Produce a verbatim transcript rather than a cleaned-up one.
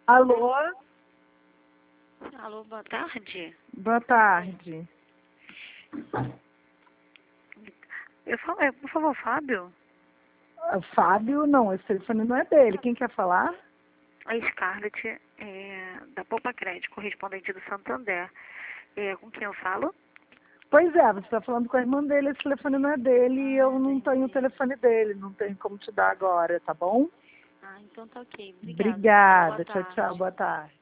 Alô? Alô, boa tarde. Boa tarde. Eu falo, é, por favor, Fábio? Ah, Fábio, não, esse telefone não é dele. Quem quer falar? A Scarlett, é, da Poupa Crédito, correspondente do Santander. É, com quem eu falo? Pois é, você está falando com a irmã dele, esse telefone não é dele e eu não tenho o telefone dele, não tenho como te dar agora, tá bom? Ah, então tá ok. Obrigada. Obrigada. Boa Tchau, tarde. tchau. Boa tarde.